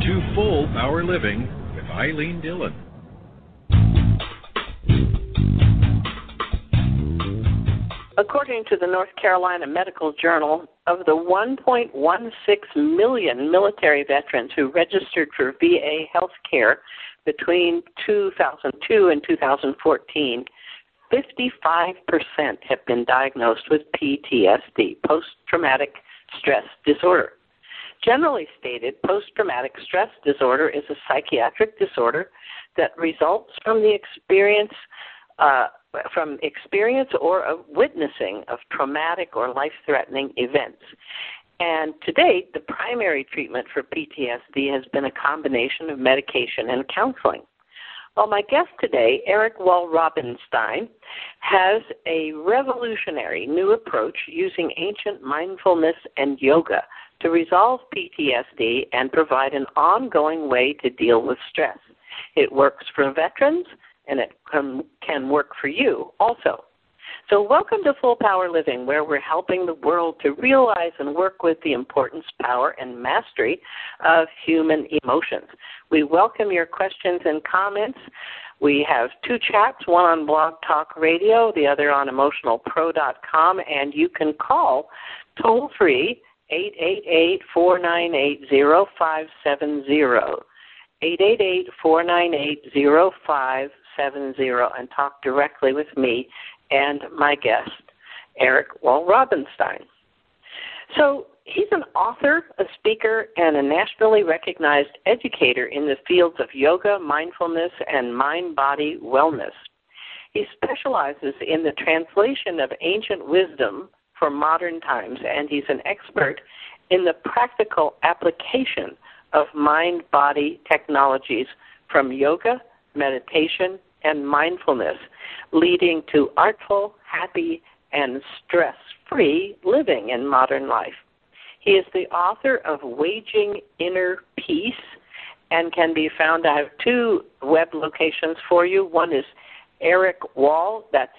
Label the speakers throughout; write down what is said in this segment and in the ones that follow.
Speaker 1: to Full Power Living with Eileen Dillon.
Speaker 2: According to the North Carolina Medical Journal, of the 1.16 million military veterans who registered for VA health care between 2002 and 2014, 55% have been diagnosed with PTSD, post-traumatic stress disorder. Generally stated, post-traumatic stress disorder is a psychiatric disorder that results from the experience or of witnessing of traumatic or life-threatening events. And to date, the primary treatment for PTSD has been a combination of medication and counseling. Well, my guest today, Eric Wall-Robinstein, has a revolutionary new approach using ancient mindfulness and yoga to resolve PTSD and provide an ongoing way to deal with stress. It works for veterans, and it can work for you also. So welcome to Full Power Living, where we're helping the world to realize and work with the importance, power, and mastery of human emotions. We welcome your questions and comments. We have two chats, one on Blog Talk Radio, the other on emotionalpro.com, and you can call toll-free 888-498-0570. 888-498-0570 and talk directly with me and my guest, Eric Wall-Robinstein. So he's an author, a speaker, and a nationally recognized educator in the fields of yoga, mindfulness, and mind-body wellness. He specializes in the translation of ancient wisdom for modern times, and he's an expert in the practical application of mind-body technologies from yoga, meditation, and mindfulness, leading to artful, happy, and stress-free living in modern life. He is the author of Waging Inner Peace and can be found. I have two web locations for you. One is Eric Wall, that's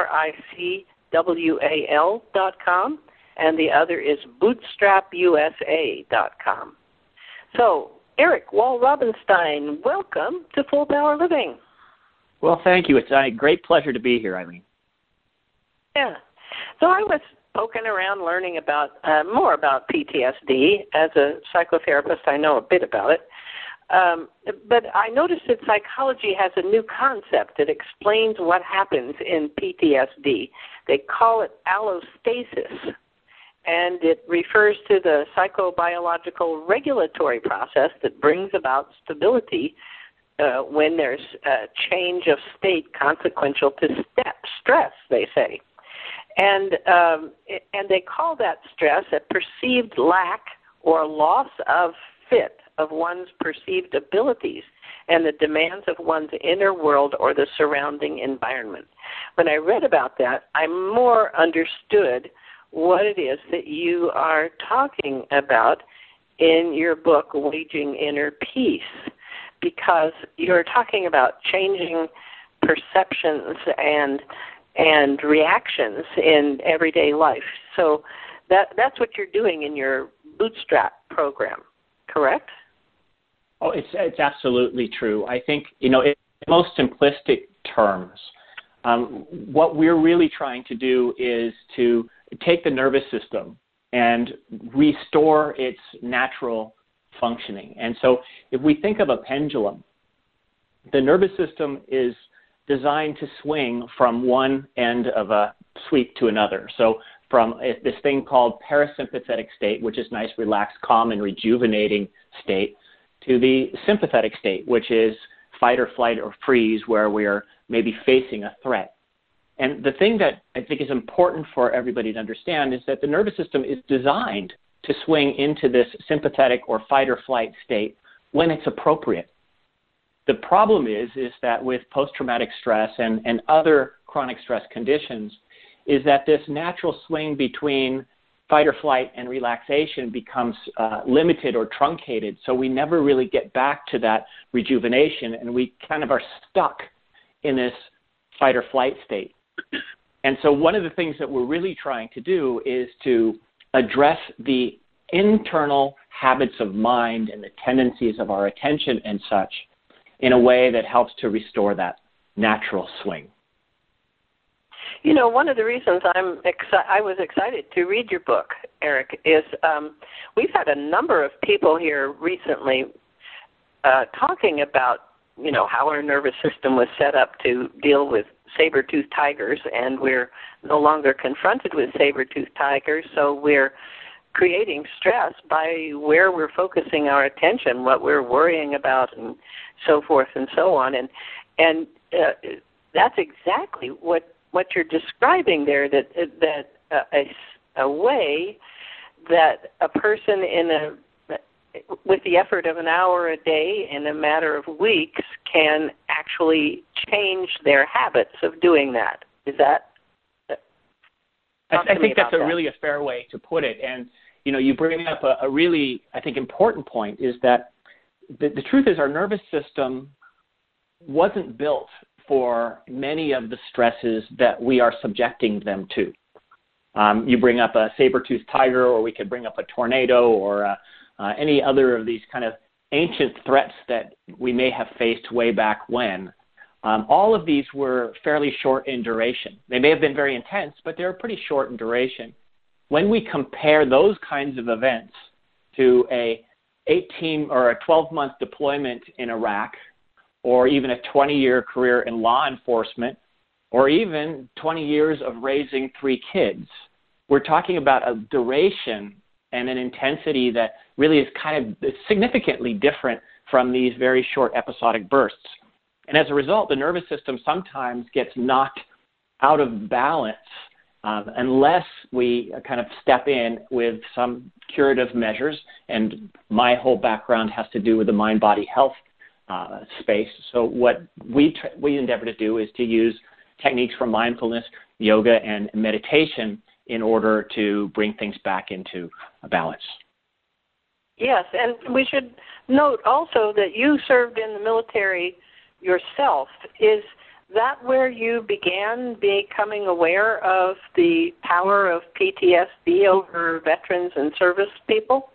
Speaker 2: ERICWAL.com, and the other is bootstrapusa.com. So, Eric Wall-Robinstein, welcome to Full Power Living.
Speaker 3: Well, thank you. It's a great pleasure to be here, Eileen.
Speaker 2: Yeah. So I was poking around learning about more about PTSD. As a psychotherapist, I know a bit about it. But I noticed that psychology has a new concept that explains what happens in PTSD. They call it allostasis, and it refers to the psychobiological regulatory process that brings about stability when there's a change of state consequential to stress, they say. And they call that stress a perceived lack or loss of fit of one's perceived abilities and the demands of one's inner world or the surrounding environment. When I read about that, I more understood what it is that you are talking about in your book, Waging Inner Peace, because you're talking about changing perceptions and reactions in everyday life. So that's what you're doing in your Bootstrap program, correct?
Speaker 3: Oh, it's absolutely true. I think, in most simplistic terms, what we're really trying to do is to take the nervous system and restore its natural functioning. And so if we think of a pendulum, the nervous system is designed to swing from one end of a sweep to another. So from this thing called parasympathetic state, which is nice, relaxed, calm, and rejuvenating state, to the sympathetic state, which is fight or flight or freeze, where we are maybe facing a threat. And the thing that I think is important for everybody to understand is that the nervous system is designed to swing into this sympathetic or fight or flight state when it's appropriate. The problem is that with post-traumatic stress and other chronic stress conditions, is that this natural swing between fight or flight and relaxation becomes limited or truncated, so we never really get back to that rejuvenation, and we kind of are stuck in this fight or flight state. And so one of the things that we're really trying to do is to address the internal habits of mind and the tendencies of our attention and such in a way that helps to restore that natural swing.
Speaker 2: You know, one of the reasons I was excited to read your book, Eric, is we've had a number of people here recently talking about, you know, how our nervous system was set up to deal with saber-toothed tigers, and we're no longer confronted with saber-toothed tigers, so we're creating stress by where we're focusing our attention, what we're worrying about, and so forth and so on. And that's exactly what you're describing there, that a way that a person with the effort of an hour a day in a matter of weeks can actually change their habits of doing that. Is that?
Speaker 3: I think that's really a fair way to put it. And, you know, you bring up a really, I think, important point, is that the truth is our nervous system wasn't built for many of the stresses that we are subjecting them to. You bring up a saber-toothed tiger, or we could bring up a tornado, or any other of these kind of ancient threats that we may have faced way back when. All of these were fairly short in duration. They may have been very intense, but they were pretty short in duration. When we compare those kinds of events to a 18 or a 12-month deployment in Iraq, or even a 20-year career in law enforcement, or even 20 years of raising 3 kids, we're talking about a duration and an intensity that really is kind of significantly different from these very short episodic bursts. And as a result, the nervous system sometimes gets knocked out of balance unless we kind of step in with some curative measures. And my whole background has to do with the mind-body health space. So what we endeavor to do is to use techniques from mindfulness, yoga, and meditation in order to bring things back into a balance.
Speaker 2: Yes, and we should note also that you served in the military yourself. Is that where you began becoming aware of the power of PTSD over veterans and service people?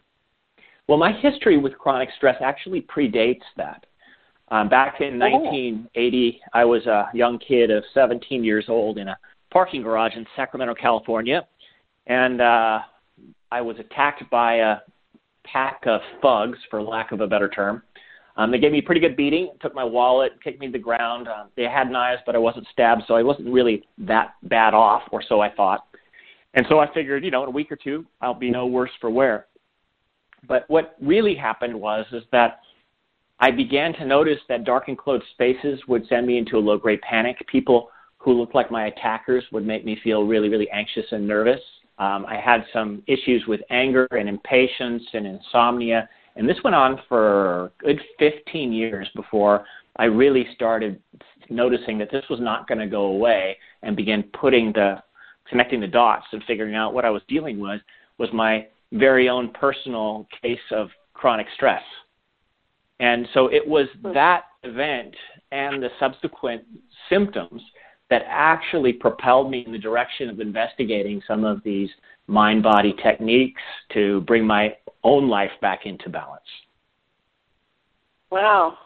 Speaker 3: Well, my history with chronic stress actually predates that. Back in 1980, I was a young kid of 17 years old in a parking garage in Sacramento, California, and I was attacked by a pack of thugs, for lack of a better term. They gave me a pretty good beating, took my wallet, kicked me to the ground. They had knives, but I wasn't stabbed, so I wasn't really that bad off, or so I thought. And so I figured, you know, in a week or two, I'll be no worse for wear. But what really happened is that I began to notice that dark enclosed spaces would send me into a low-grade panic. People who looked like my attackers would make me feel really, really anxious and nervous. I had some issues with anger and impatience and insomnia, and this went on for a good 15 years before I really started noticing that this was not going to go away, and began connecting the dots and figuring out what I was dealing with was my very own personal case of chronic stress. And so it was that event and the subsequent symptoms that actually propelled me in the direction of investigating some of these mind-body techniques to bring my own life back into balance.
Speaker 2: Wow.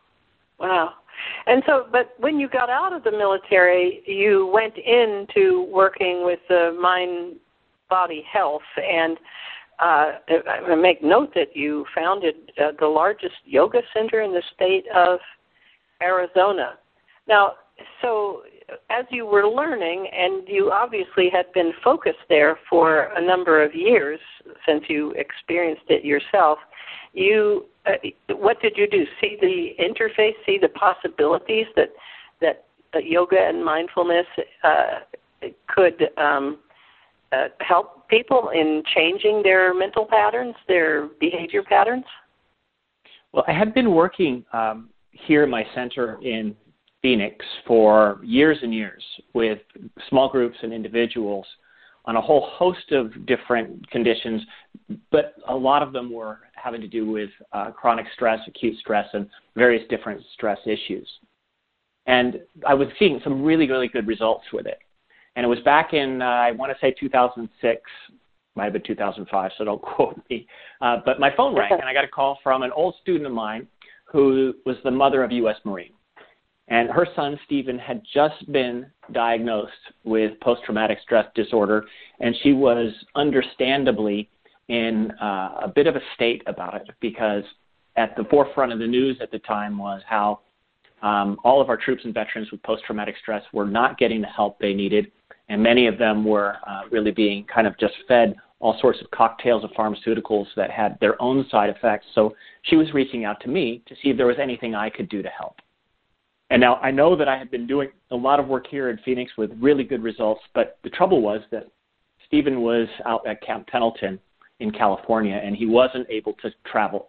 Speaker 2: And so, but when you got out of the military, you went into working with the mind-body health, and I make note that you founded the largest yoga center in the state of Arizona. Now, so as you were learning, and you obviously had been focused there for a number of years since you experienced it yourself, what did you do? See the interface, see the possibilities that yoga and mindfulness could help people in changing their mental patterns, their behavior patterns?
Speaker 3: Well, I had been working here in my center in Phoenix for years and years with small groups and individuals on a whole host of different conditions, but a lot of them were having to do with chronic stress, acute stress, and various different stress issues. And I was seeing some really, really good results with it. And it was back in, I want to say 2006, might have been 2005, so don't quote me. But my phone rang, and I got a call from an old student of mine who was the mother of a U.S. Marine. And her son, Stephen, had just been diagnosed with post-traumatic stress disorder, and she was understandably in a bit of a state about it, because at the forefront of the news at the time was how all of our troops and veterans with post-traumatic stress were not getting the help they needed, and many of them were really being kind of just fed all sorts of cocktails of pharmaceuticals that had their own side effects. So she was reaching out to me to see if there was anything I could do to help. And now I know that I had been doing a lot of work here in Phoenix with really good results, but the trouble was that Stephen was out at Camp Pendleton in California, and he wasn't able to travel.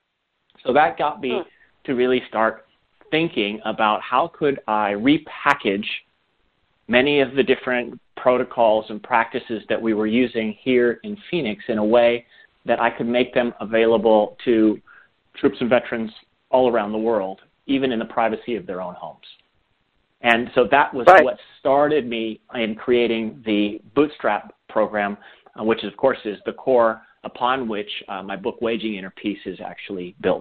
Speaker 3: So that got me to really start thinking about how could I repackage many of the different protocols and practices that we were using here in Phoenix in a way that I could make them available to troops and veterans all around the world, even in the privacy of their own homes. And so that was what started me in creating the Bootstrap program, which of course is the core upon which my book, Waging Inner Peace, is actually built.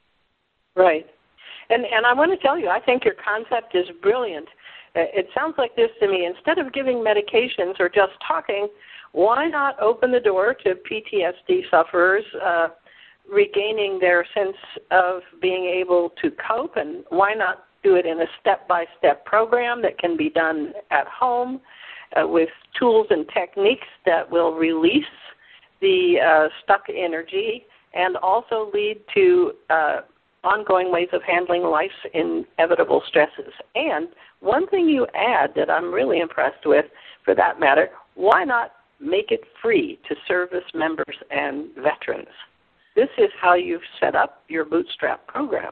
Speaker 2: Right. And I want to tell you, I think your concept is brilliant. It sounds like this to me. Instead of giving medications or just talking, why not open the door to PTSD sufferers regaining their sense of being able to cope, and why not do it in a step-by-step program that can be done at home with tools and techniques that will release the stuck energy and also lead to ongoing ways of handling life's inevitable stresses. And one thing you add that I'm really impressed with, for that matter, why not make it free to service members and veterans? This is how you've set up your Bootstrap program.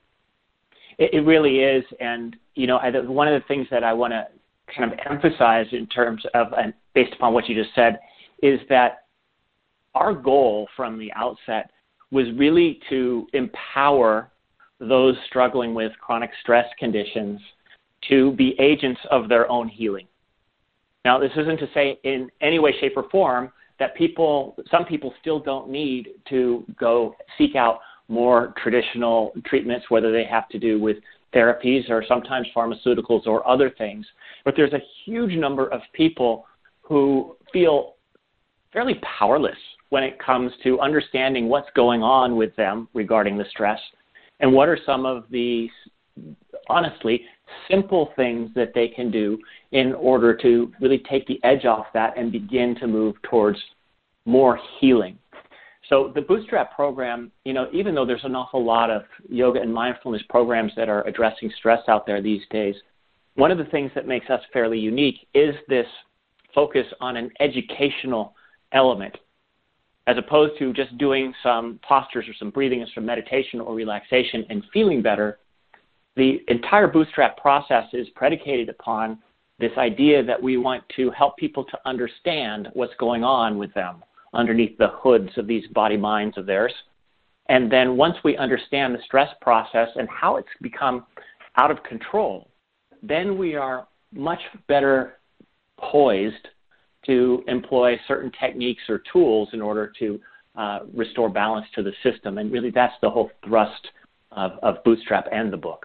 Speaker 3: It really is. And, you know, one of the things that I want to kind of emphasize in terms of, and based upon what you just said, is that our goal from the outset was really to empower those struggling with chronic stress conditions to be agents of their own healing. Now, this isn't to say in any way, shape, or form that some people still don't need to go seek out more traditional treatments, whether they have to do with therapies or sometimes pharmaceuticals or other things. But there's a huge number of people who feel fairly powerless when it comes to understanding what's going on with them regarding the stress, and what are some of the, honestly, simple things that they can do in order to really take the edge off that and begin to move towards more healing. So the Bootstrap program, you know, even though there's an awful lot of yoga and mindfulness programs that are addressing stress out there these days, one of the things that makes us fairly unique is this focus on an educational element, as opposed to just doing some postures or some breathing or some meditation or relaxation and feeling better. The entire Bootstrap process is predicated upon this idea that we want to help people to understand what's going on with them underneath the hoods of these body minds of theirs. And then once we understand the stress process and how it's become out of control, then we are much better poised to employ certain techniques or tools in order to restore balance to the system. And really that's the whole thrust of Bootstrap and the book.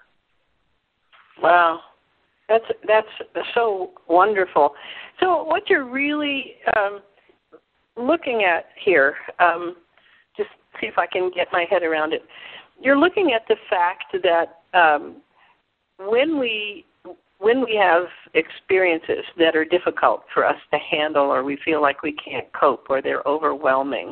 Speaker 2: Wow. That's so wonderful. So what you're really looking at here, just see if I can get my head around it. You're looking at the fact that when we have experiences that are difficult for us to handle, or we feel like we can't cope, or they're overwhelming,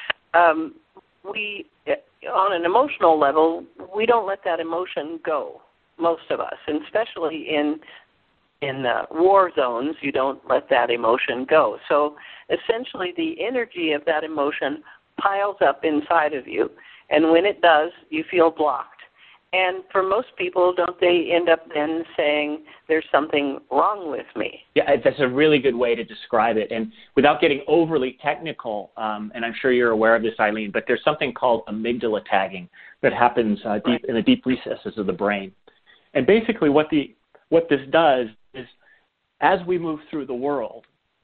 Speaker 2: we, on an emotional level, we don't let that emotion go. Most of us, and especially in war zones, you don't let that emotion go. So essentially the energy of that emotion piles up inside of you, and when it does, you feel blocked. And for most people, don't they end up then saying, there's something wrong with me?
Speaker 3: Yeah, that's a really good way to describe it. And without getting overly technical, and I'm sure you're aware of this, Eileen, but there's something called amygdala tagging that happens deep in the deep recesses of the brain. And basically what this does is, as we move through the world,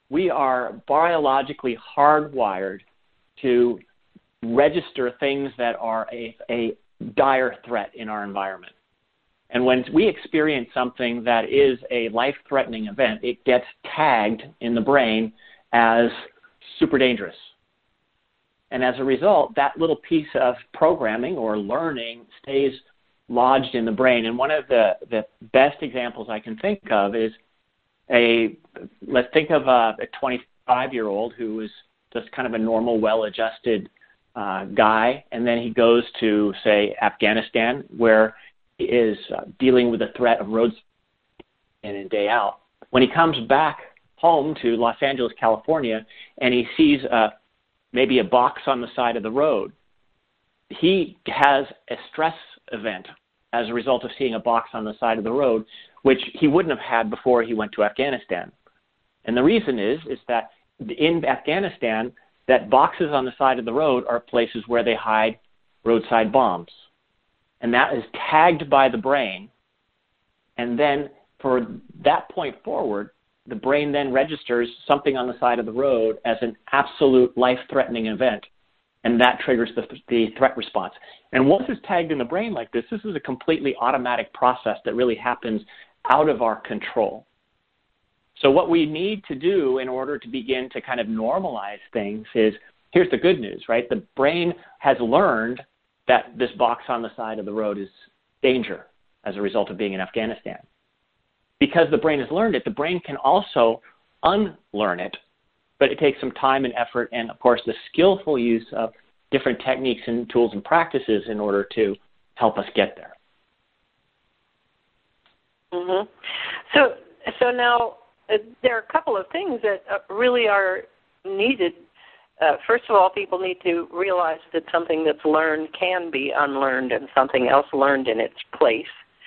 Speaker 3: we are biologically hardwired to register things that are a dire threat in our environment. And when we experience something that is a life-threatening event, it gets tagged in the brain as super dangerous. And as a result, that little piece of programming or learning stays lodged in the brain. And one of the best examples I can think of is let's think of a 25-year-old who is just kind of a normal, well-adjusted guy, and then he goes to, say, Afghanistan, where he is dealing with the threat of roads in and day out. When he comes back home to Los Angeles, California, and he sees maybe a box on the side of the road, he has a stress event as a result of seeing a box on the side of the road, which he wouldn't have had before he went to Afghanistan. And the reason is that in Afghanistan, that boxes on the side of the road are places where they hide roadside bombs. And that is tagged by the brain. And then for that point forward, the brain then registers something on the side of the road as an absolute life-threatening event. And that triggers the threat response. And once it's tagged in the brain like this is a completely automatic process that really happens out of our control. So what we need to do in order to begin to kind of normalize things is, here's the good news, right? The brain has learned that this box on the side of the road is danger as a result of being in Afghanistan. Because the brain has learned it, the brain can also unlearn it, but it takes some time and effort and, of course, the skillful use of different techniques and tools and practices in order to help us get there.
Speaker 2: Mm-hmm. So now there are a couple of things that really are needed. First of all, people need to realize that something that's learned can be unlearned and something else learned in its place.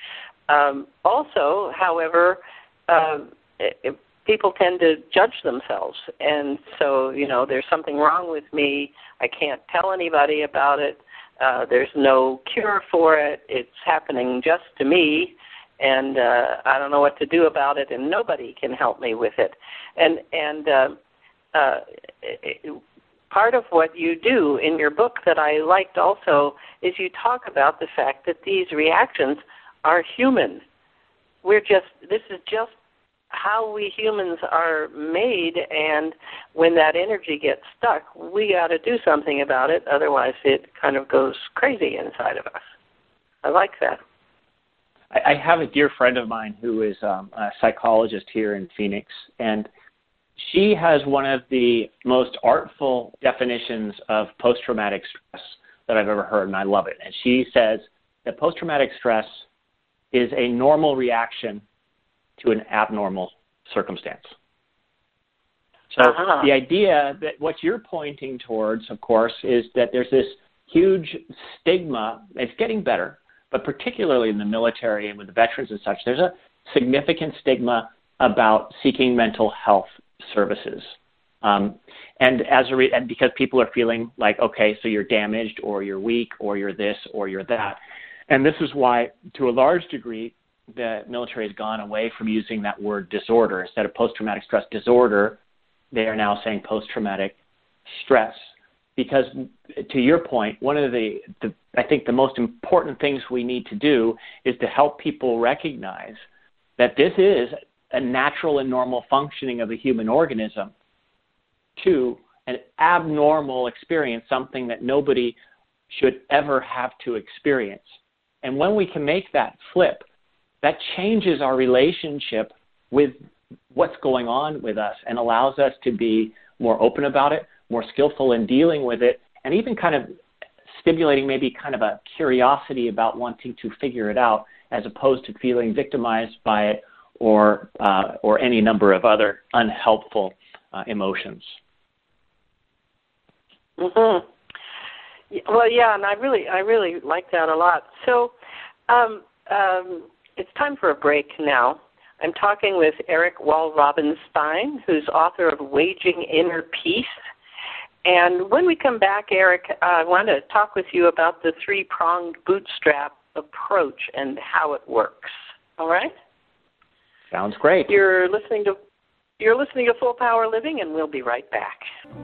Speaker 2: Also, however, people tend to judge themselves. And so, there's something wrong with me. I can't tell anybody about it. There's no cure for it. It's happening just to me. And I don't know what to do about it, and nobody can help me with it. And part of what you do in your book that I liked also is you talk about the fact that these reactions are human. This is just how we humans are made, and when that energy gets stuck, we got to do something about it, otherwise it kind of goes crazy inside of us. I like that.
Speaker 3: I have a dear friend of mine who is a psychologist here in Phoenix, and she has one of the most artful definitions of post-traumatic stress that I've ever heard, and I love it. And she says that post-traumatic stress is a normal reaction to an abnormal circumstance. So the idea that what you're pointing towards, of course, is that there's this huge stigma. It's getting better, but particularly in the military and with the veterans and such, there's a significant stigma about seeking mental health services. And because people are feeling like, okay, so you're damaged or you're weak or you're this or you're that. And this is why, to a large degree, the military has gone away from using that word disorder. Instead of post-traumatic stress disorder, they are now saying post-traumatic stress. Because to your point, one of I think the most important things we need to do is to help people recognize that this is a natural and normal functioning of the human organism to an abnormal experience, something that nobody should ever have to experience. And when we can make that flip, that changes our relationship with what's going on with us and allows us to be more open about it, more skillful in dealing with it, and even kind of stimulating maybe kind of a curiosity about wanting to figure it out as opposed to feeling victimized by it or any number of other unhelpful emotions.
Speaker 2: Mm-hmm. Well, yeah, and I really like that a lot. So it's time for a break now. I'm talking with Eric Wall Robinstein, who's author of Waging Inner Peace. And when we come back, Eric, I want to talk with you about the three-pronged bootstrap approach and how it works. All right?
Speaker 3: Sounds great.
Speaker 2: You're listening to You're listening to Full Power Living, and we'll be right back.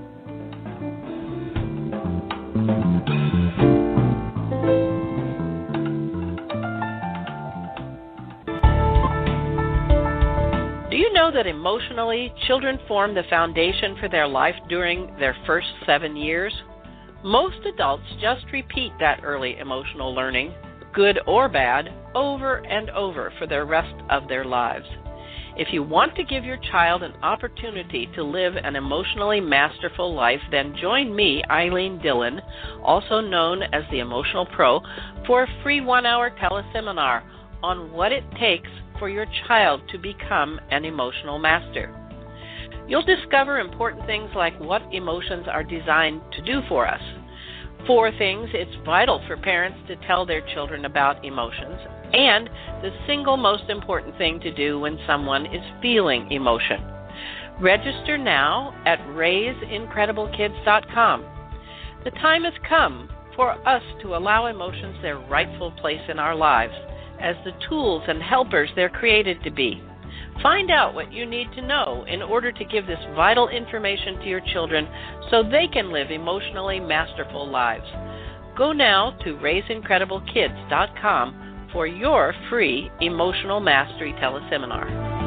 Speaker 4: Do you know that emotionally, children form the foundation for their life during their first 7 years? Most adults just repeat that early emotional learning, good or bad, over and over for the rest of their lives. If you want to give your child an opportunity to live an emotionally masterful life, then join me, Eileen Dillon, also known as the Emotional Pro, for a free 1-hour teleseminar on what it takes for your child to become an emotional master. You'll discover important things like what emotions are designed to do for us. 4 things it's vital for parents to tell their children about emotions, and the single most important thing to do when someone is feeling emotion. Register now at raiseincrediblekids.com. The time has come for us to allow emotions their rightful place in our lives as the tools and helpers they're created to be. Find out what you need to know in order to give this vital information to your children so they can live emotionally masterful lives. Go now to raiseincrediblekids.com for your free Emotional Mastery Teleseminar.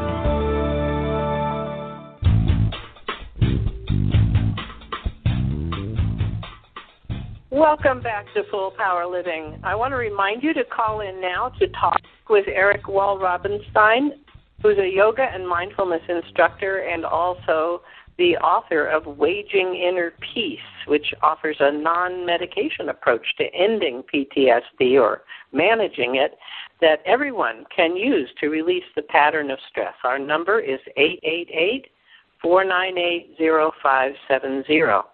Speaker 2: Welcome back to Full Power Living. I want to remind you to call in now to talk with Eric Wall Robinstein, who's a yoga and mindfulness instructor and also the author of Waging Inner Peace, which offers a non-medication approach to ending PTSD or managing it that everyone can use to release the pattern of stress. Our number is 888-498-0570.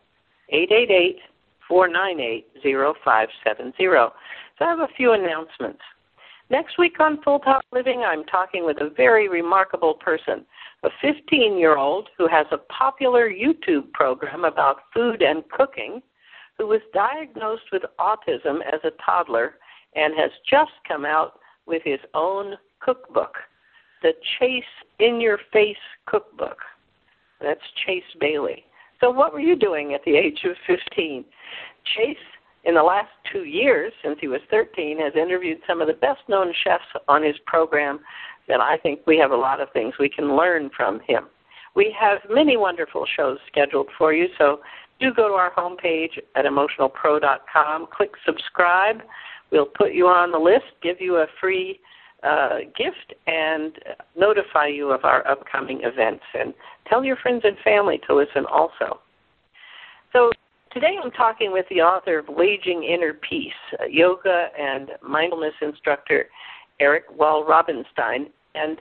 Speaker 2: 888-498-0570. So I have a few announcements. Next week on Full Power Living, I'm talking with a very remarkable person, a 15-year-old who has a popular YouTube program about food and cooking, who was diagnosed with autism as a toddler and has just come out with his own cookbook, the Chase In Your Face Cookbook. That's Chase Bailey. So what were you doing at the age of 15? Chase, in the last 2 years, since he was 13, has interviewed some of the best-known chefs on his program, and I think we have a lot of things we can learn from him. We have many wonderful shows scheduled for you, so do go to our homepage at emotionalpro.com, click subscribe. We'll put you on the list, give you a free gift, and notify you of our upcoming events. And tell your friends and family to listen also. So today I'm talking with the author of Waging Inner Peace, yoga and mindfulness instructor Eric Wall Robinstein. And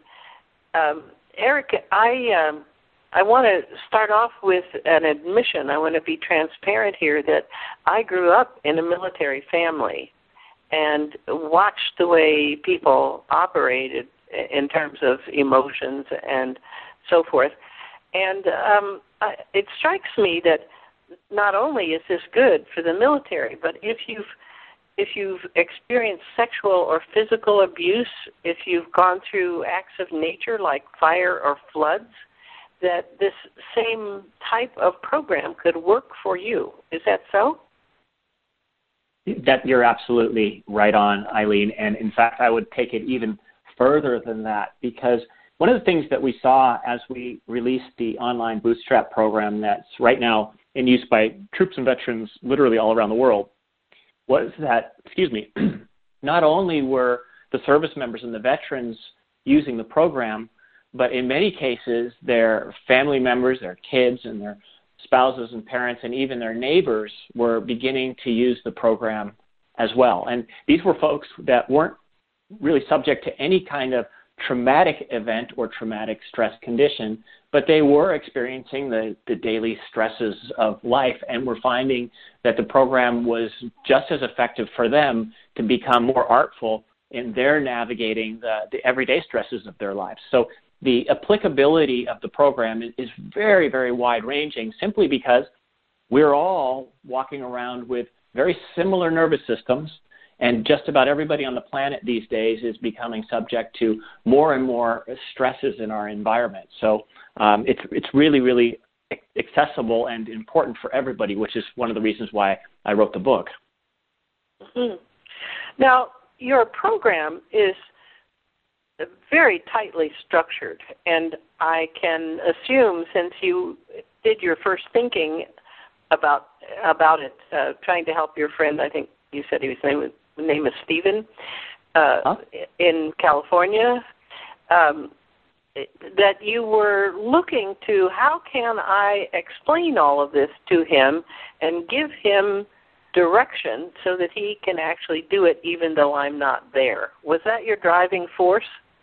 Speaker 2: Eric, I want to start off with an admission. I want to be transparent here that I grew up in a military family and watched the way people operated in terms of emotions and so forth. And it strikes me that not only is this good for the military, but if you've experienced sexual or physical abuse, if you've gone through acts of nature like fire or floods, that this same type of program could work for you. Is that so?
Speaker 3: That you're absolutely right on, Eileen. And in fact, I would take it even further than that, because one of the things that we saw as we released the online bootstrap program that's right now in use by troops and veterans literally all around the world was that, not only were the service members and the veterans using the program, but in many cases their family members, their kids and their spouses and parents and even their neighbors were beginning to use the program as well. And these were folks that weren't really subject to any kind of traumatic event or traumatic stress condition, but they were experiencing the daily stresses of life and were finding that the program was just as effective for them to become more artful in their navigating the everyday stresses of their lives. So the applicability of the program is very, very wide-ranging simply because we're all walking around with very similar nervous systems And just about everybody on the planet these days is becoming subject to more and more stresses in our environment. So it's really, really accessible and important for everybody, which is one of the reasons why I wrote the book.
Speaker 2: Mm-hmm. Now, your program is very tightly structured, and I can assume, since you did your first thinking about it, trying to help your friend, I think you said his name is Stephen, in California, that you were looking to how can I explain all of this to him and give him direction so that he can actually do it even though I'm not there. Was that your driving force?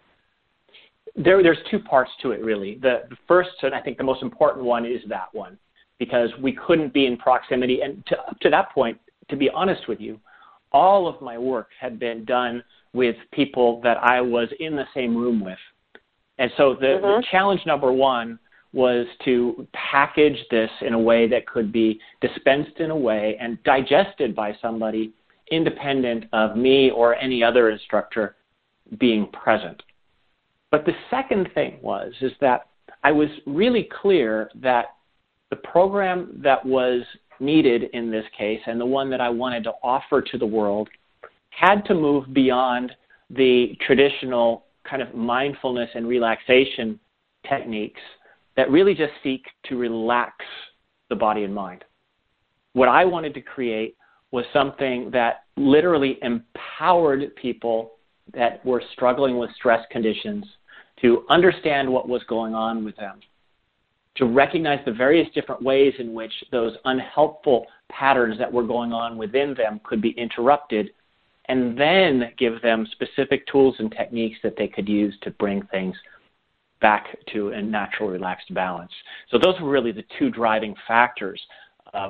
Speaker 3: There's two parts to it, really. The first, and I think the most important one, is that one, because we couldn't be in proximity. And up to that point, to be honest with you, all of my work had been done with people that I was in the same room with. And so the challenge number one was to package this in a way that could be dispensed in a way and digested by somebody independent of me or any other instructor being present. But the second thing is that I was really clear that the program that was needed in this case, and the one that I wanted to offer to the world, had to move beyond the traditional kind of mindfulness and relaxation techniques that really just seek to relax the body and mind. What I wanted to create was something that literally empowered people that were struggling with stress conditions to understand what was going on with them, to recognize the various different ways in which those unhelpful patterns that were going on within them could be interrupted, and then give them specific tools and techniques that they could use to bring things back to a natural, relaxed balance. So those were really the two driving factors of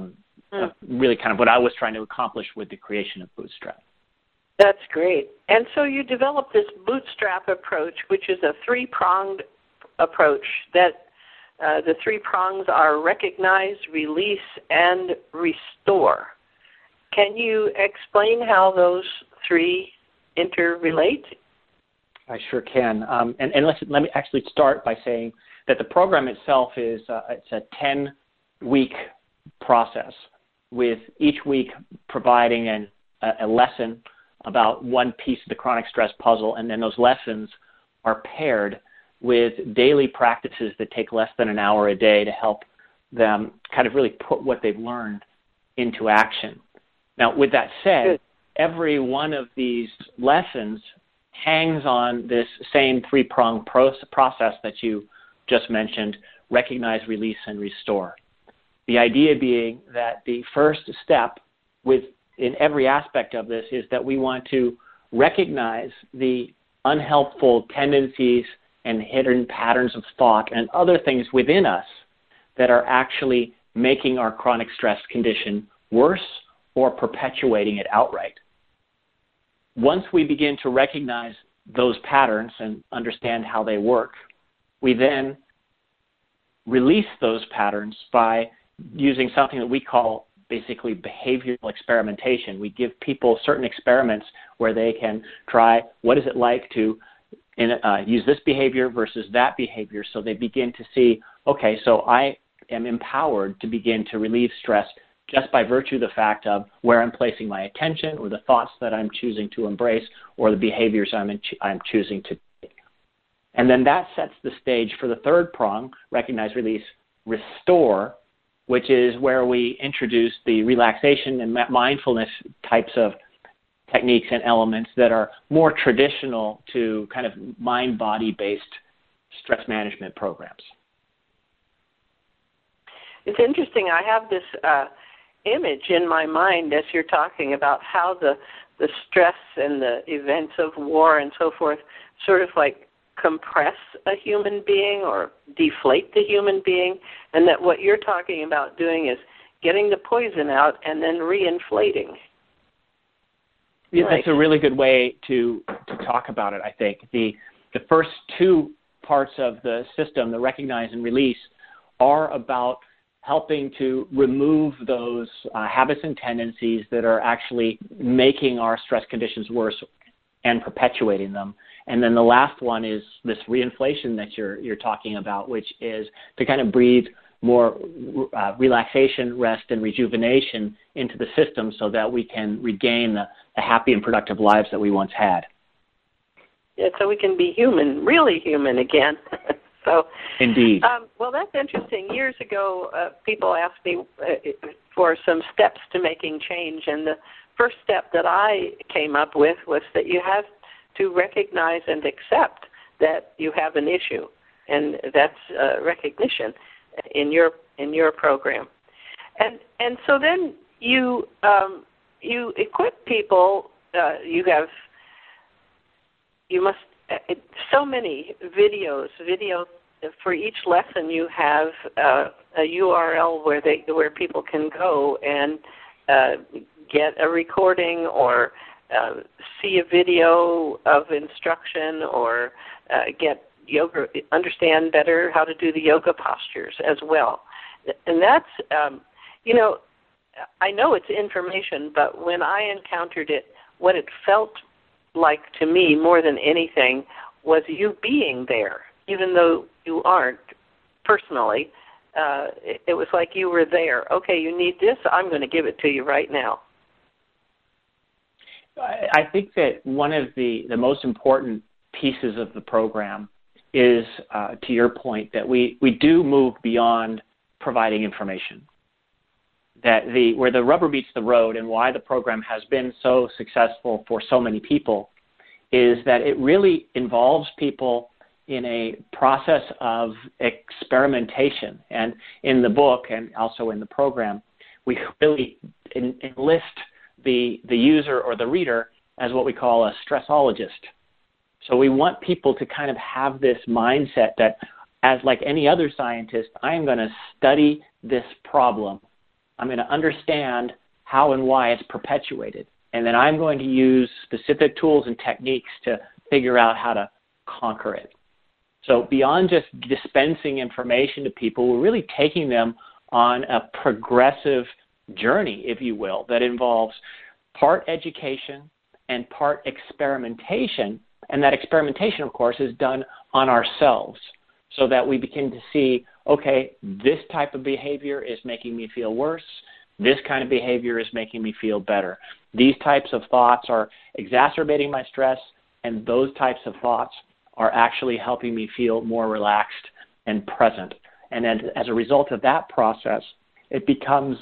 Speaker 3: really kind of what I was trying to accomplish with the creation of Bootstrap.
Speaker 2: That's great. And so you developed this Bootstrap approach, which is a three-pronged approach that the three prongs are recognize, release, and restore. Can you explain how those three interrelate?
Speaker 3: I sure can. And let me actually start by saying that the program itself is it's a 10-week process, with each week providing a lesson about one piece of the chronic stress puzzle, and then those lessons are paired with daily practices that take less than an hour a day to help them kind of really put what they've learned into action. Now, with that said, every one of these lessons hangs on this same three-pronged process that you just mentioned: recognize, release, and restore. The idea being that the first step in every aspect of this is that we want to recognize the unhelpful tendencies and hidden patterns of thought and other things within us that are actually making our chronic stress condition worse or perpetuating it outright. Once we begin to recognize those patterns and understand how they work, we then release those patterns by using something that we call basically behavioral experimentation. We give people certain experiments where they can try what is it like to use this behavior versus that behavior, so they begin to see, okay, so I am empowered to begin to relieve stress just by virtue of the fact of where I'm placing my attention, or the thoughts that I'm choosing to embrace, or the behaviors I'm choosing to take. And then that sets the stage for the third prong: recognize, release, restore, which is where we introduce the relaxation and mindfulness types of techniques and elements that are more traditional to kind of mind-body-based stress management programs.
Speaker 2: It's interesting. I have this image in my mind as you're talking about how the stress and the events of war and so forth sort of like compress a human being or deflate the human being, and that what you're talking about doing is getting the poison out and then reinflating.
Speaker 3: Yeah, that's a really good way to talk about it, I think. The first two parts of the system, the recognize and release, are about helping to remove those habits and tendencies that are actually making our stress conditions worse and perpetuating them. And then the last one is this reinflation that you're talking about, which is to kind of breathe more relaxation, rest, and rejuvenation into the system so that we can regain the happy and productive lives that we once had.
Speaker 2: Yeah, so we can be human, really human again. So,
Speaker 3: indeed.
Speaker 2: Well, that's interesting. Years ago, people asked me for some steps to making change, and the first step that I came up with was that you have to recognize and accept that you have an issue, and that's recognition in your program. And so then you equip people. You must so many videos for each lesson. You have a URL where people can go and get a recording or see a video of instruction or get yoga, understand better how to do the yoga postures as well. And that's, I know it's information, but when I encountered it, what it felt like to me more than anything was you being there, even though you aren't personally. It was like you were there. Okay, you need this, I'm going to give it to you right now.
Speaker 3: I think that one of the most important pieces of the program is, to your point, that we do move beyond providing information. That where the rubber meets the road and why the program has been so successful for so many people is that it really involves people in a process of experimentation. And in the book and also in the program, we really enlist the user or the reader as what we call a stressologist. So we want people to kind of have this mindset that, as like any other scientist, I am going to study this problem. I'm going to understand how and why it's perpetuated. And then I'm going to use specific tools and techniques to figure out how to conquer it. So beyond just dispensing information to people, we're really taking them on a progressive journey, if you will, that involves part education and part experimentation. And that experimentation, of course, is done on ourselves so that we begin to see, okay, this type of behavior is making me feel worse. This kind of behavior is making me feel better. These types of thoughts are exacerbating my stress, and those types of thoughts are actually helping me feel more relaxed and present. And as a result of that process, it becomes,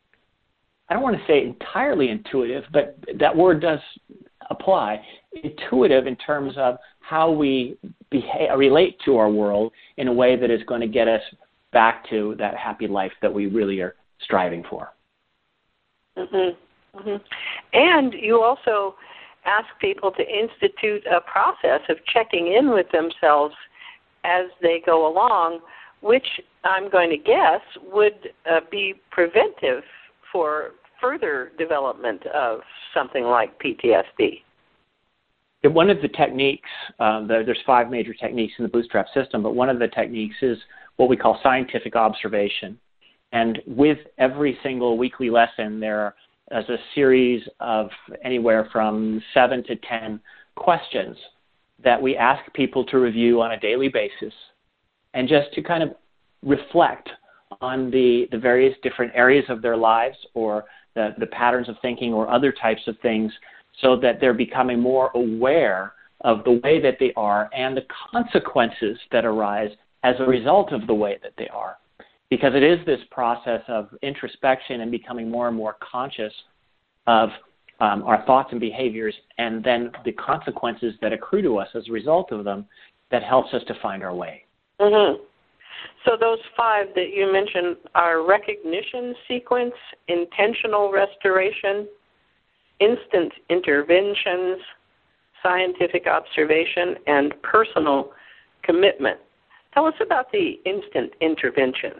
Speaker 3: I don't want to say entirely intuitive, but that word does apply, intuitive in terms of how we relate to our world in a way that is going to get us back to that happy life that we really are striving for.
Speaker 2: Mm-hmm. Mm-hmm. And you also ask people to institute a process of checking in with themselves as they go along, which I'm going to guess would be preventive for further development of something like PTSD.
Speaker 3: One of the techniques, there's 5 major techniques in the Bootstrap system, but one of the techniques is what we call scientific observation. And with every single weekly lesson, there is a series of anywhere from 7 to 10 questions that we ask people to review on a daily basis and just to kind of reflect on the various different areas of their lives or the patterns of thinking or other types of things so that they're becoming more aware of the way that they are and the consequences that arise as a result of the way that they are. Because it is this process of introspection and becoming more and more conscious of our thoughts and behaviors and then the consequences that accrue to us as a result of them that helps us to find our way.
Speaker 2: Mm-hmm. So those 5 that you mentioned are recognition sequence, intentional restoration, instant interventions, scientific observation, and personal commitment. Tell us about the instant interventions.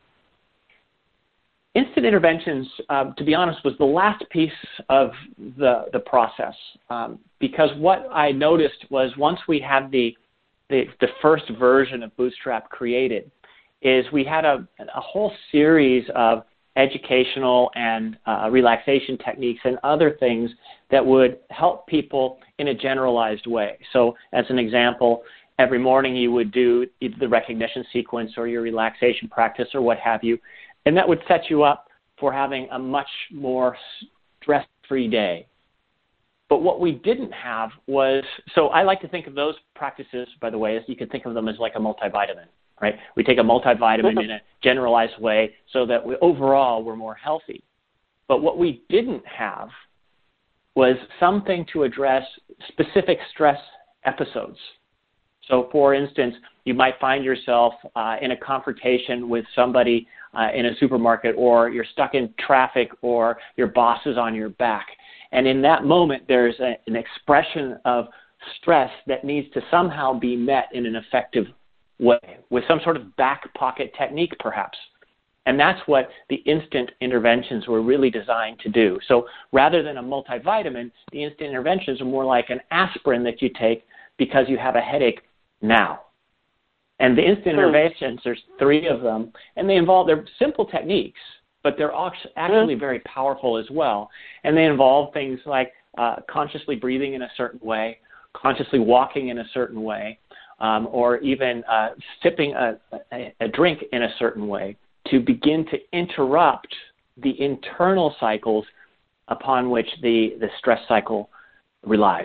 Speaker 3: Instant interventions, to be honest, was the last piece of the process because what I noticed was once we had the first version of Bootstrap created, is we had a whole series of educational and relaxation techniques and other things that would help people in a generalized way. So as an example, every morning you would do either the recognition sequence or your relaxation practice or what have you, and that would set you up for having a much more stress-free day. But what we didn't have was, so I like to think of those practices, by the way, as you can think of them as like a multivitamin, right? We take a multivitamin in a generalized way so that overall we're more healthy. But what we didn't have was something to address specific stress episodes. So, for instance, you might find yourself in a confrontation with somebody in a supermarket, or you're stuck in traffic, or your boss is on your back. And in that moment, there's an expression of stress that needs to somehow be met in an effective way with some sort of back pocket technique, perhaps. And that's what the instant interventions were really designed to do. So rather than a multivitamin, the instant interventions are more like an aspirin that you take because you have a headache now. And the instant interventions, there's 3 of them, and they're simple techniques, but they're actually very powerful as well. And they involve things like consciously breathing in a certain way, consciously walking in a certain way, or even sipping a drink in a certain way to begin to interrupt the internal cycles upon which the stress cycle relies.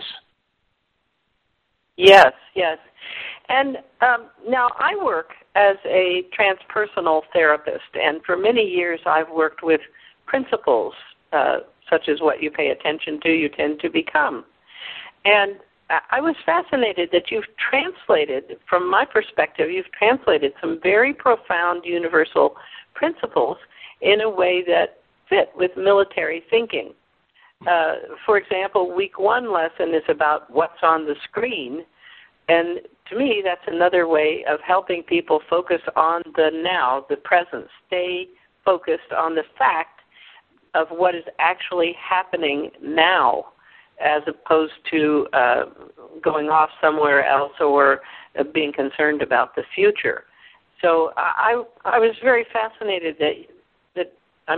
Speaker 2: Yes, yes. And now I work as a transpersonal therapist, and for many years I've worked with principles such as what you pay attention to, you tend to become. And I was fascinated that you've translated, from my perspective, you've translated some very profound universal principles in a way that fit with military thinking. For example, week 1 lesson is about what's on the screen, and to me that's another way of helping people focus on the now, the present, stay focused on the fact of what is actually happening now, as opposed to going off somewhere else or being concerned about the future. So I was very fascinated that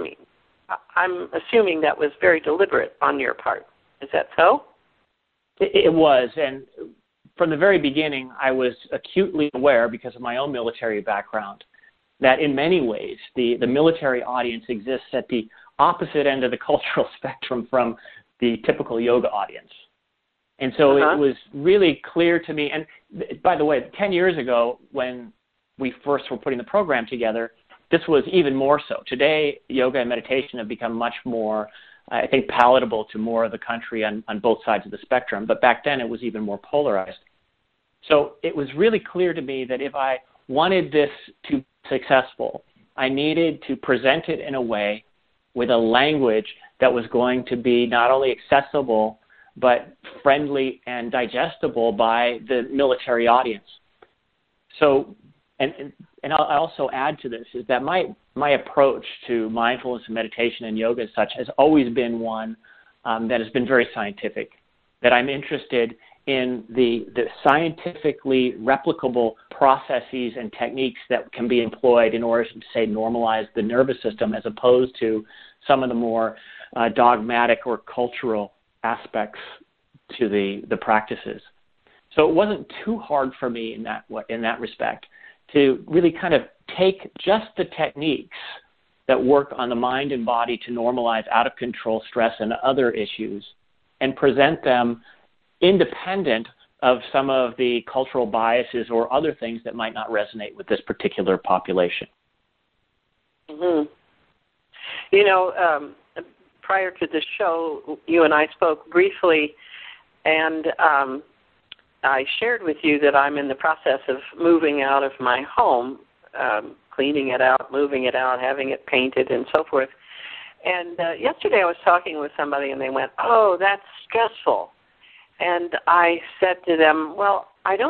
Speaker 2: I'm assuming that was very deliberate on your part. Is that so?
Speaker 3: It was, and from the very beginning, I was acutely aware, because of my own military background, that in many ways the military audience exists at the opposite end of the cultural spectrum from the typical yoga audience. And so it was really clear to me, and by the way, 10 years ago when we first were putting the program together, this was even more so. Today, yoga and meditation have become much more, I think, palatable to more of the country on both sides of the spectrum, but back then it was even more polarized. So it was really clear to me that if I wanted this to be successful, I needed to present it in a way with a language that was going to be not only accessible, but friendly and digestible by the military audience. So, and I'll also add to this, is that my approach to mindfulness and meditation and yoga as such has always been one that has been very scientific, that I'm interested in the scientifically replicable processes and techniques that can be employed in order to, say, normalize the nervous system, as opposed to some of the more dogmatic or cultural aspects to the practices. So it wasn't too hard for me in that respect to really kind of take just the techniques that work on the mind and body to normalize out-of-control stress and other issues and present them independent of some of the cultural biases or other things that might not resonate with this particular population.
Speaker 2: Mm-hmm. You know, prior to the show, you and I spoke briefly, and I shared with you that I'm in the process of moving out of my home, cleaning it out, moving it out, having it painted, and so forth. And yesterday I was talking with somebody, and they went, "Oh, that's stressful." And I said to them, well,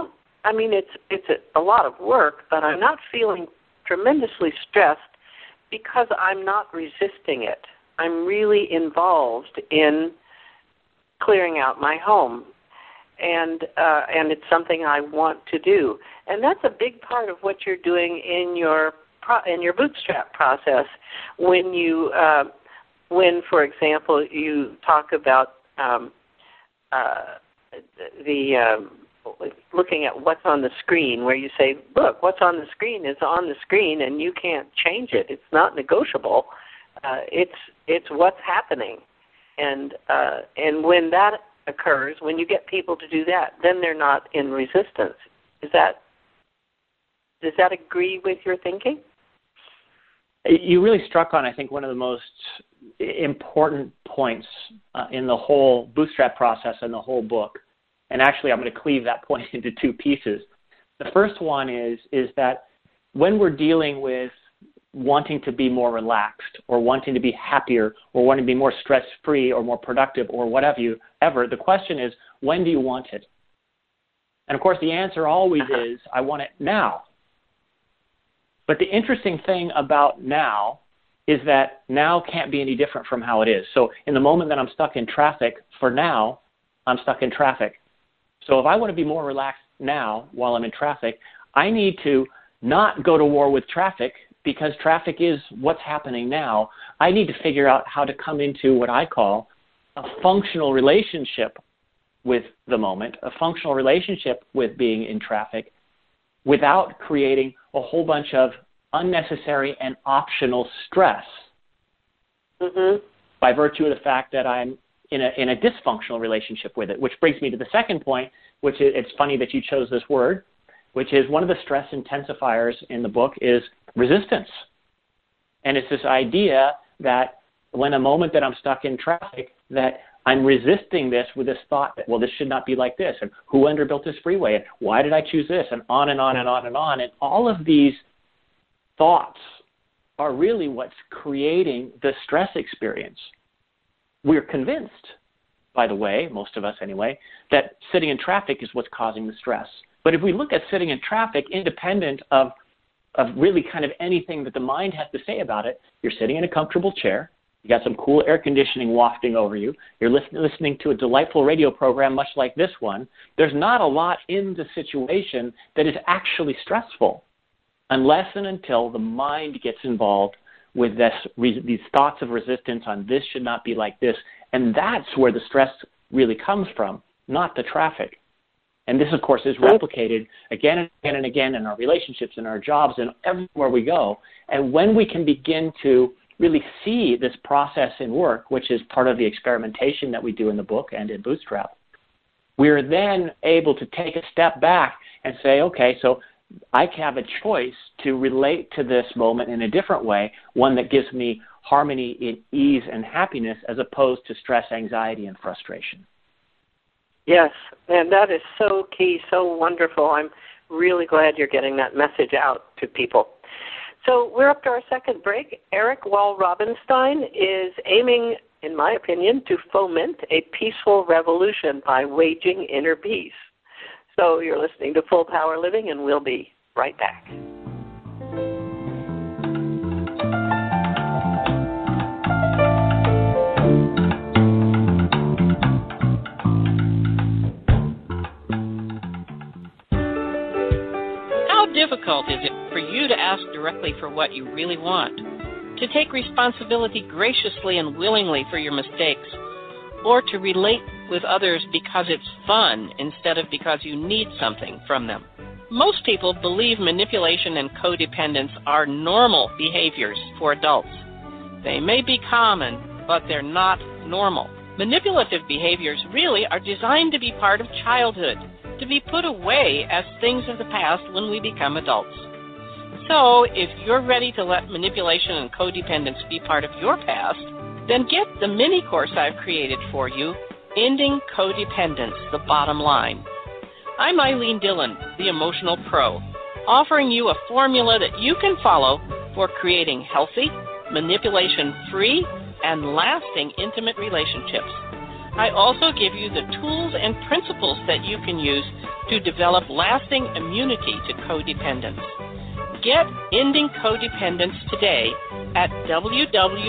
Speaker 2: it's a lot of work, but I'm not feeling tremendously stressed because I'm not resisting it. I'm really involved in clearing out my home. and it's something I want to do. And that's a big part of what you're doing in your bootstrap process. When you, for example, you talk about looking at what's on the screen, where you say, look, what's on the screen is on the screen, and you can't change it. It's not negotiable. It's what's happening. And when that occurs, when you get people to do that, then they're not in resistance. Does that agree with your thinking?
Speaker 3: You really struck on, I think, one of the most important points in the whole bootstrap process and the whole book. And actually, I'm going to cleave that point into two pieces. The first one is that when we're dealing with wanting to be more relaxed or wanting to be happier or wanting to be more stress-free or more productive or whatever, the question is, when do you want it? And, of course, the answer always is, I want it now. But the interesting thing about now is that now can't be any different from how it is. So in the moment that I'm stuck in traffic, for now, I'm stuck in traffic. So if I want to be more relaxed now while I'm in traffic, I need to not go to war with traffic because traffic is what's happening now. I need to figure out how to come into what I call a functional relationship with the moment, a functional relationship with being in traffic without creating a whole bunch of unnecessary and optional stress by virtue of the fact that I'm in a dysfunctional relationship with it, which brings me to the second point, which is, it's funny that you chose this word, which is one of the stress intensifiers in the book is resistance. And it's this idea that when a moment that I'm stuck in traffic, that I'm resisting this with this thought that, well, this should not be like this, and who underbuilt this freeway, and why did I choose this, and on and on and on and on. And all of these thoughts are really what's creating the stress experience. We're convinced, by the way, most of us anyway, that sitting in traffic is what's causing the stress. But if we look at sitting in traffic independent of really kind of anything that the mind has to say about it, you're sitting in a comfortable chair, you got some cool air conditioning wafting over you, you're listening to a delightful radio program much like this one, there's not a lot in the situation that is actually stressful unless and until the mind gets involved with these thoughts of resistance on this should not be like this. And that's where the stress really comes from, not the traffic. And this, of course, is replicated again and again and again in our relationships, in our jobs, and everywhere we go. And when we can begin to really see this process in work, which is part of the experimentation that we do in the book and in Bootstrap, we're then able to take a step back and say, okay, so I have a choice to relate to this moment in a different way, one that gives me harmony, ease, and happiness as opposed to stress, anxiety, and frustration.
Speaker 2: Yes, and that is so key, so wonderful. I'm really glad you're getting that message out to people. So we're up to our second break. Eric Wall-Robinstein is aiming, in my opinion, to foment a peaceful revolution by waging inner peace. So you're listening to Full Power Living, and we'll be right back.
Speaker 4: How difficult is it for you to ask directly for what you really want, to take responsibility graciously and willingly for your mistakes, or to relate with others because it's fun instead of because you need something from them? Most people believe manipulation and codependence are normal behaviors for adults. They may be common, but they're not normal. Manipulative behaviors really are designed to be part of childhood, to be put away as things of the past when we become adults. So, if you're ready to let manipulation and codependence be part of your past, then get the mini course I've created for you, Ending Codependence, the Bottom Line. I'm Eileen Dillon, the Emotional Pro, offering you a formula that you can follow for creating healthy, manipulation-free, and lasting intimate relationships. I also give you the tools and principles that you can use to develop lasting immunity to codependence. Get Ending Codependence today at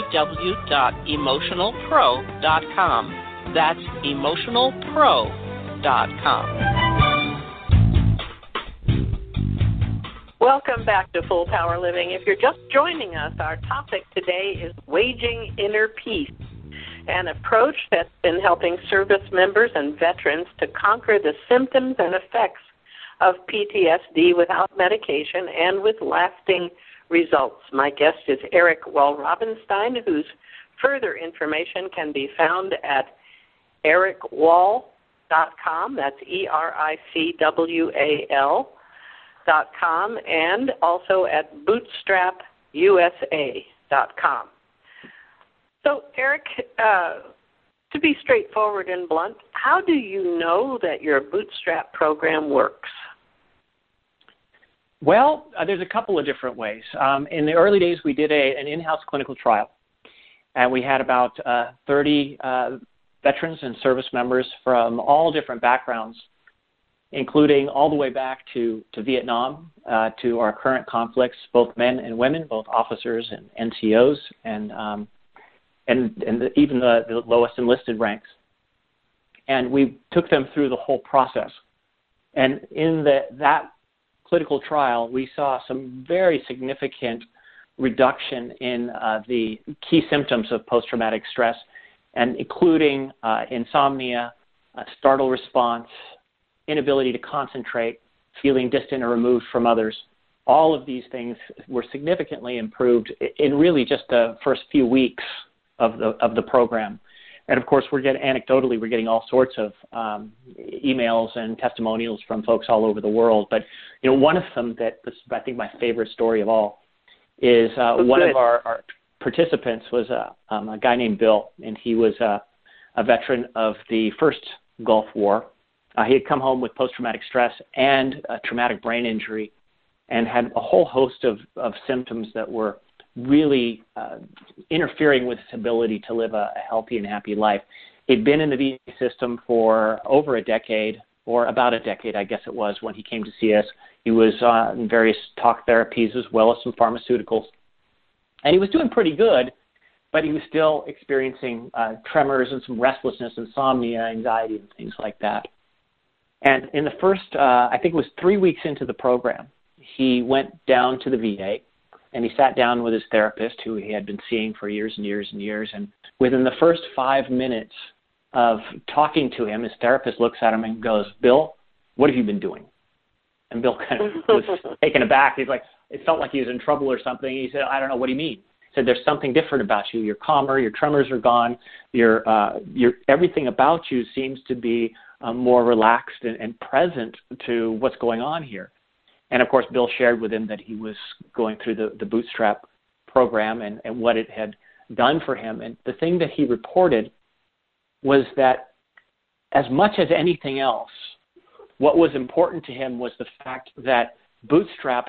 Speaker 4: www.emotionalpro.com. That's emotionalpro,
Speaker 2: Welcome back to Full Power Living. If you're just joining us, our topic today is Waging Inner Peace, an approach that's been helping service members and veterans to conquer the symptoms and effects of PTSD without medication and with lasting results. My guest is Eric Wall-Robinstein, whose further information can be found at ericwall.com. That's ERICWAL.com, and also at bootstrapusa.com. So, Eric, to be straightforward and blunt, how do you know that your bootstrap program works?
Speaker 3: Well, there's a couple of different ways. In the early days, we did an in-house clinical trial, and we had about 30 veterans and service members from all different backgrounds, including all the way back to Vietnam, to our current conflicts, both men and women, both officers and NCOs, and even the lowest enlisted ranks. And we took them through the whole process. And in that clinical trial, we saw some very significant reduction in the key symptoms of post-traumatic stress, and including insomnia, startle response, inability to concentrate, feeling distant or removed from others. All of these things were significantly improved in really just the first few weeks of the program. And of course, we're getting all sorts of emails and testimonials from folks all over the world. But one of them that is, I think, my favorite story of all is one of our participants was a guy named Bill, and he was a veteran of the first Gulf War. He had come home with post-traumatic stress and a traumatic brain injury, and had a whole host of symptoms that were really interfering with his ability to live a healthy and happy life. He'd been in the VA system for over a decade, or about a decade, I guess it was, when he came to see us. He was in various talk therapies as well as some pharmaceuticals. And he was doing pretty good, but he was still experiencing tremors and some restlessness, insomnia, anxiety, and things like that. And in the first, I think it was 3 weeks into the program, he went down to the VA, and he sat down with his therapist, who he had been seeing for years and years and years. And within the first 5 minutes of talking to him, his therapist looks at him and goes, "Bill, what have you been doing?" And Bill kind of was taken aback. He's like, it felt like he was in trouble or something. He said, "I don't know, what do you mean?" He said, "There's something different about you. You're calmer, your tremors are gone, your everything about you seems to be more relaxed and present to what's going on here." And, of course, Bill shared with him that he was going through the Bootstrap program and what it had done for him. And the thing that he reported was that as much as anything else, what was important to him was the fact that Bootstrap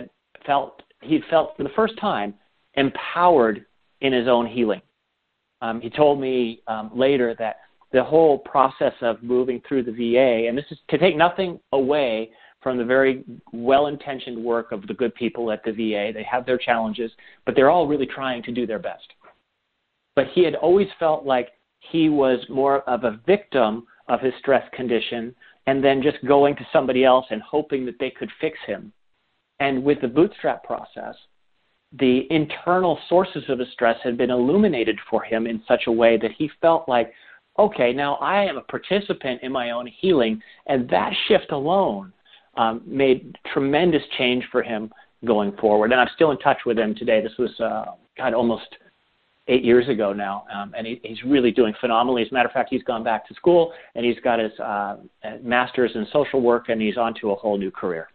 Speaker 3: he felt for the first time empowered in his own healing. He told me later that the whole process of moving through the VA, and this is to take nothing away from the very well-intentioned work of the good people at the VA. They have their challenges, but they're all really trying to do their best. But he had always felt like he was more of a victim of his stress condition and then just going to somebody else and hoping that they could fix him. And with the Bootstrap process, the internal sources of the stress had been illuminated for him in such a way that he felt like, okay, now I am a participant in my own healing, and that shift alone made tremendous change for him going forward. And I'm still in touch with him today. This was, almost 8 years ago now, and he's really doing phenomenally. As a matter of fact, he's gone back to school, and he's got his master's in social work, and he's on to a whole new career.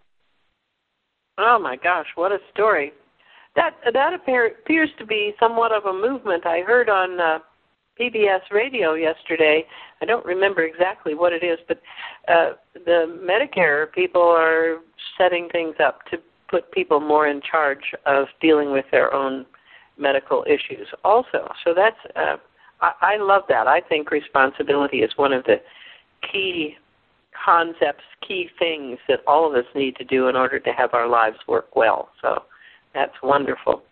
Speaker 2: Oh, my gosh, what a story. That appears to be somewhat of a movement. I heard on PBS radio yesterday. I don't remember exactly what it is, but the Medicare people are setting things up to put people more in charge of dealing with their own medical issues also. So that's, I love that. I think responsibility is one of the key concepts, key things that all of us need to do in order to have our lives work well. So that's wonderful.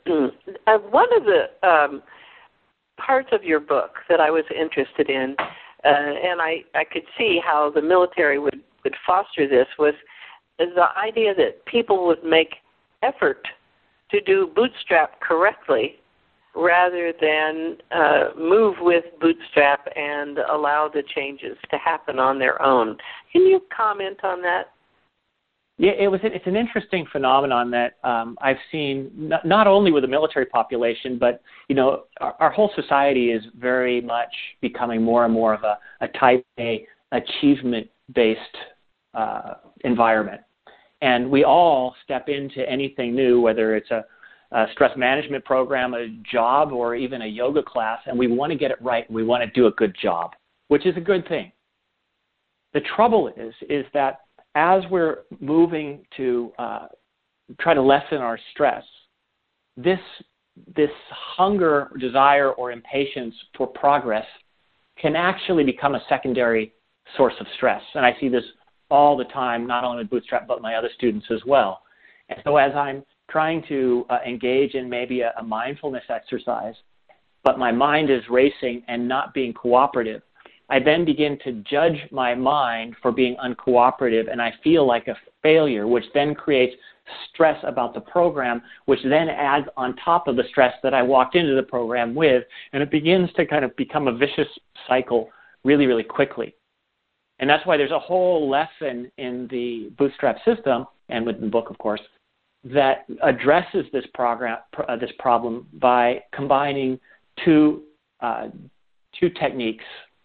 Speaker 2: One of the parts of your book that I was interested in and I could see how the military would foster this, was the idea that people would make effort to do bootstrap correctly rather than move with bootstrap and allow the changes to happen on their own. Can you comment on that?
Speaker 3: Yeah, it's an interesting phenomenon that I've seen not only with the military population, but our whole society is very much becoming more and more of a type A achievement-based environment, and we all step into anything new, whether it's a stress management program, a job, or even a yoga class, and we want to get it right, and we want to do a good job, which is a good thing. The trouble is that as we're moving to try to lessen our stress, this hunger, desire, or impatience for progress can actually become a secondary source of stress. And I see this all the time, not only with Bootstrap, but my other students as well. And so as I'm trying to engage in maybe a mindfulness exercise, but my mind is racing and not being cooperative, I then begin to judge my mind for being uncooperative, and I feel like a failure, which then creates stress about the program, which then adds on top of the stress that I walked into the program with, and it begins to kind of become a vicious cycle really, really quickly. And that's why there's a whole lesson in the Bootstrap system, and with the book, of course, that addresses this problem by combining two techniques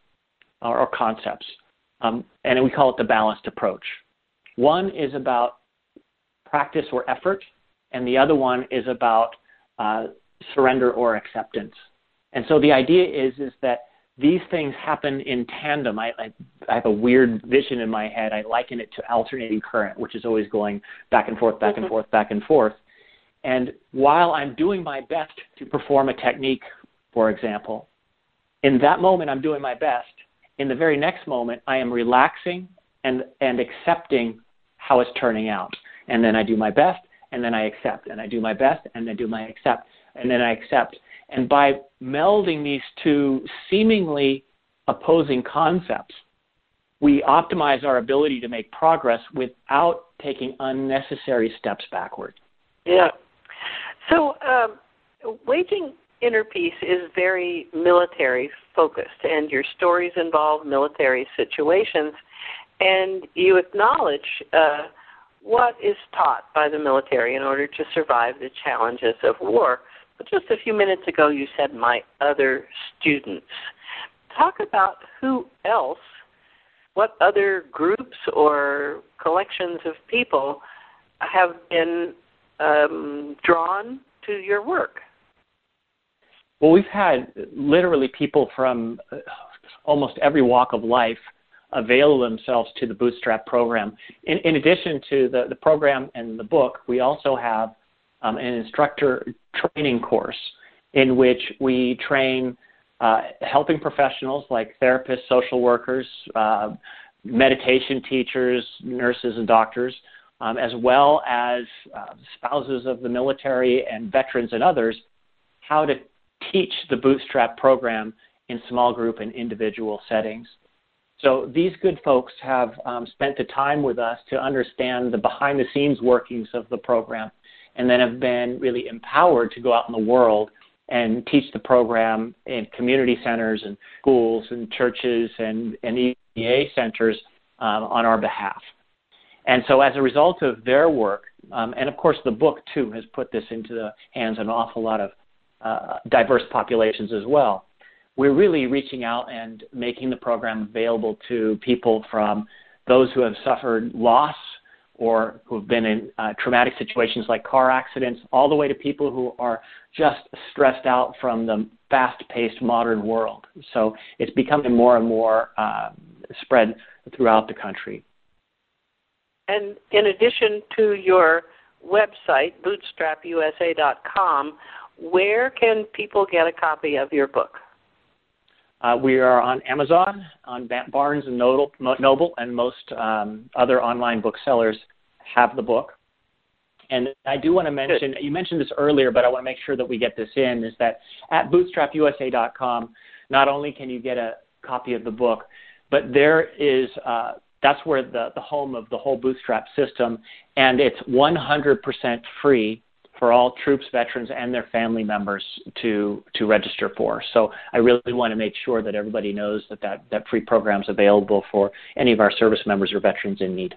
Speaker 3: or concepts, and we call it the balanced approach. One is about practice or effort, and the other one is about surrender or acceptance. And so the idea is that these things happen in tandem. I have a weird vision in my head. I liken it to alternating current, which is always going back and forth, back and forth, back and forth. And while I'm doing my best to perform a technique, for example, in that moment I'm doing my best. In the very next moment, I am relaxing and accepting how it's turning out. And then I do my best, and then I accept. And I do my best, and then I accept. And by melding these two seemingly opposing concepts, we optimize our ability to make progress without taking unnecessary steps backward.
Speaker 2: Yeah. So Waging Inner Peace is very military-focused, and your stories involve military situations, and you acknowledge what is taught by the military in order to survive the challenges of war. But just a few minutes ago, you said my other students. Talk about who else, what other groups or collections of people have been drawn to your work.
Speaker 3: Well, we've had literally people from almost every walk of life avail themselves to the Bootstrap program. In addition to the program and the book, we also have an instructor training course in which we train helping professionals like therapists, social workers, meditation teachers, nurses, and doctors, as well as spouses of the military and veterans and others, how to teach the Bootstrap program in small group and individual settings. So these good folks have spent the time with us to understand the behind-the-scenes workings of the program, and then have been really empowered to go out in the world and teach the program in community centers and schools and churches and EA centers on our behalf. And so as a result of their work, and of course the book too has put this into the hands of an awful lot of diverse populations as well, we're really reaching out and making the program available to people from those who have suffered loss or who have been in traumatic situations like car accidents, all the way to people who are just stressed out from the fast-paced modern world. So it's becoming more and more spread throughout the country.
Speaker 2: And in addition to your website, bootstrapusa.com, where can people get a copy of your book?
Speaker 3: We are on Amazon, on Barnes & Noble, and most other online booksellers have the book. And I do want to mention, you mentioned this earlier, but I want to make sure that we get this in, is that at bootstrapusa.com, not only can you get a copy of the book. But there is that's where the home of the whole Bootstrap system, and it's 100% free for all troops, veterans, and their family members to register for. So I really want to make sure that everybody knows that free program is available for any of our service members or veterans in need.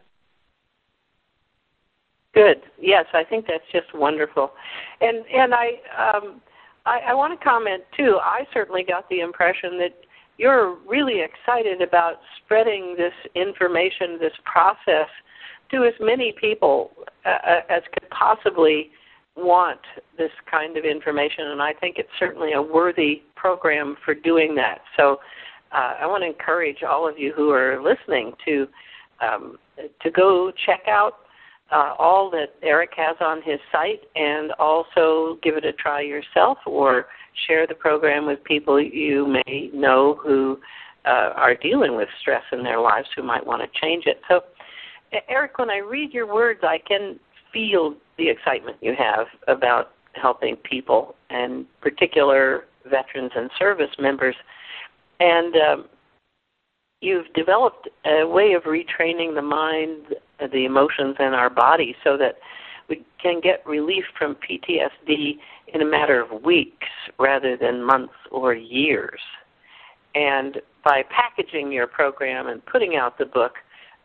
Speaker 2: Good. Yes, I think that's just wonderful. And I want to comment, too. I certainly got the impression that you're really excited about spreading this information, this process, to as many people as could possibly want this kind of information, and I think it's certainly a worthy program for doing that. So I want to encourage all of you who are listening to go check out all that Eric has on his site, and also give it a try yourself, or share the program with people you may know who are dealing with stress in their lives, who might want to change it. So, Eric, when I read your words, I can feel the excitement you have about helping people, and particular veterans and service members. And you've developed a way of retraining the mind, the emotions, and our body so that we can get relief from PTSD in a matter of weeks rather than months or years. And by packaging your program and putting out the book,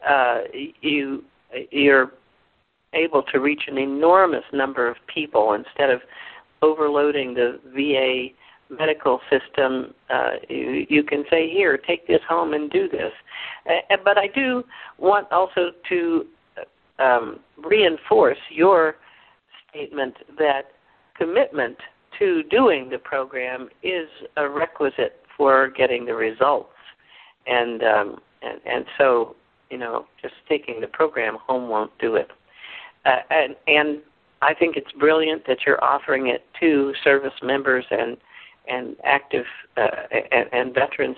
Speaker 2: you're able to reach an enormous number of people instead of overloading the VA medical system. You can say, here, take this home and do this. But I do want also to reinforce your statement that commitment to doing the program is a requisite for getting the results. And so, just taking the program home won't do it. And I think it's brilliant that you're offering it to service members and active and veterans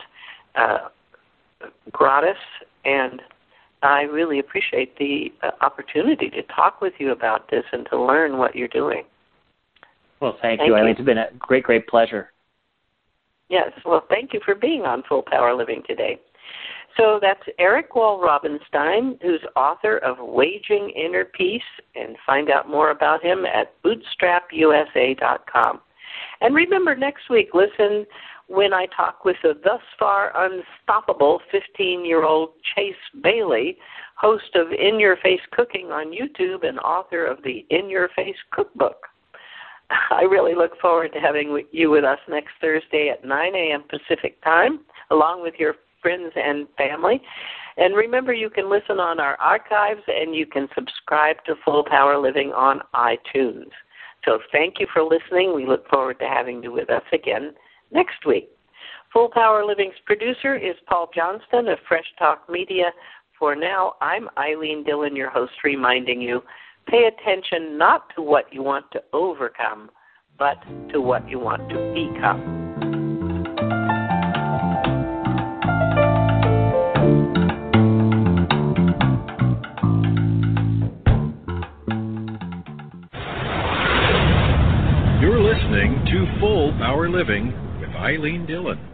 Speaker 2: gratis, and I really appreciate the opportunity to talk with you about this and to learn what you're doing.
Speaker 3: Well, thank you. Eileen. It's been a great, great pleasure.
Speaker 2: Yes, well, thank you for being on Full Power Living today. So that's Eric Wall Robinstein, who's author of Waging Inner Peace, and find out more about him at bootstrapusa.com. And remember, next week, listen when I talk with the thus far unstoppable 15-year-old Chase Bailey, host of In Your Face Cooking on YouTube and author of the In Your Face Cookbook. I really look forward to having you with us next Thursday at 9 a.m. Pacific Time, along with your friends and family. And remember, you can listen on our archives, and you can subscribe to Full Power Living on iTunes. So thank you for listening. We look forward to having you with us again next week. Full Power Living's producer is Paul Johnston of Fresh Talk Media. For now, I'm Eileen Dillon, your host, reminding you, pay attention not to what you want to overcome, but to what you want to become.
Speaker 1: You're listening to Full Power Living with Eileen Dillon.